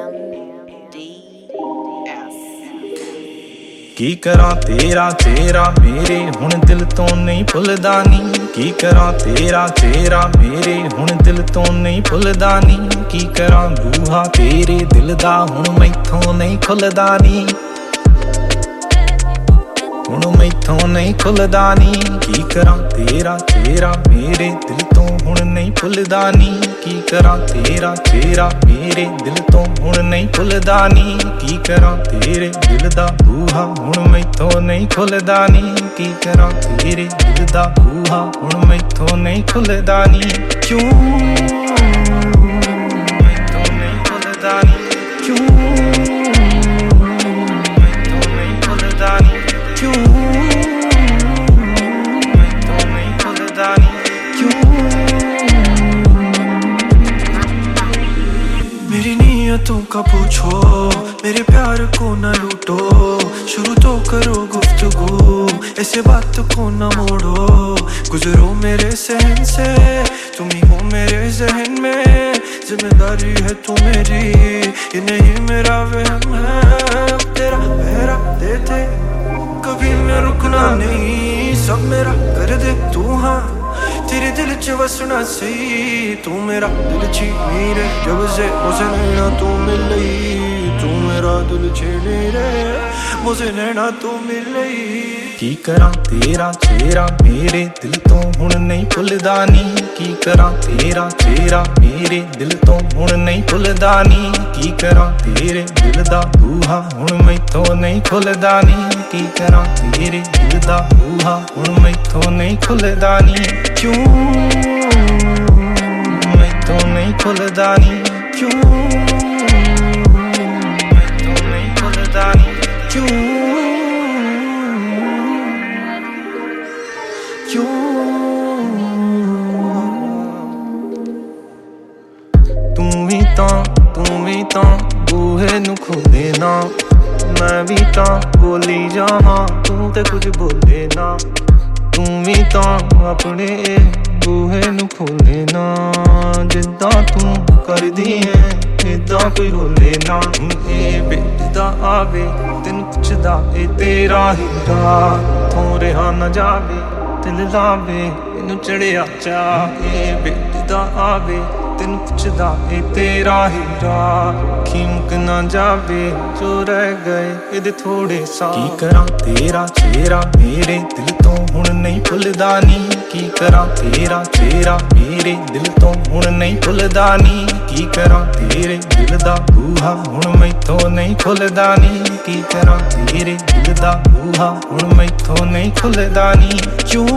की करा तेरा चेहरा मेरे हुण दिल तो नहीं भुलदा नी। की करा तेरा चेहरा मेरे हुण दिल तो नहीं भुलदा नी। की करा बूहा तेरे दिल दा हुण मैथों नहीं खुलदा नी। हुण मैथों नहीं खुलदा नी। की करा तेरा चेहरा मेरे दिल तो हुण नहीं भुलदा नी। की करा तेरा चेहरा मेरे दिल तो हुण नहीं भुलदा नी। की करा तेरे दिल दा बूहा हुण मैथों नहीं खुलदा नी। की करा तेरे दिल दा बूहा हुण मैथों नहीं खुलदा नी। क्यों मैथों नहीं खुलदा नी। क्यों मैथों नहीं खुलदा नी। क्यों मैथों नहीं खुलदा नी। क्यों मेरी नीयतों का पूछो, मेरे प्यार को न लूटो। शुरू तो करो गुफ्तगू, ऐसे बात को न मोड़ो। गुजरो मेरे सहन से, तुम ही हो मेरे जहन में। जिम्मेदारी है तू मेरी, ये नहीं मेरा वहम है। तेरा पहरा देते कभी मैं रुकना नहीं। सब मेरा कर दे तू हाँ, तेरे दिल च वसना सही। तू मेरा दिल छीनी रे, जब से मुझे नैना तू मिली। तू मेरा दिल छीनी रे, मुझे नैना तू मिली। की करा तेरा चेहरा मेरे दिल तो हुण नहीं भुलदा नी। की करा तेरा चेहरा मेरे दिल तो हुण नहीं भुलदा नी। की करा तेरे दिल दा बूहा हुण मैथों नहीं खुलदा नी। की करा तेरे दिल दा बूहा हुण मैथों नहीं खुलदा नी। क्यों मैथों नहीं खुलदा नी। क्यों मैथों नहीं खुलदा नी। क्यों क्यों तू भी तां बूहे नू खोले ना। मैं भी तां बोली जावां, तू ते कुछ बोले ना। तू भी तां अपने बूहे नू खोले ना। जिद्दां तू करदी है इदां कोई बोले ना। ए बेटदा आवे तेनू पुछदा ए तेरा हीरा थों रहा न जावे। दिल लावे इनू चढ़िया चा। ए बेटदा आवे तेनू पुछदा ए तेरा हीरा खीमक ना जावे जो रह गए इहदे थोड़े सा। की करा तेरा चेहरा मेरे दिल तो हुण नहीं भुलदा नी। की करा तेरा चेहरा मेरे दिल तो हुण नहीं भुलदा नी। की करा तेरे दिल दा बूहा हुण मैथों नहीं खुलदा नी। की करा तेरे दिल दा बूहा हुण मैथों नहीं खुलदा नी। क्यों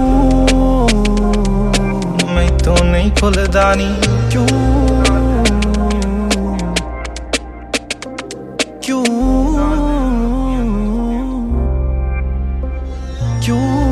मैथों नहीं खुलदा नी। क्यों क्यों क्यों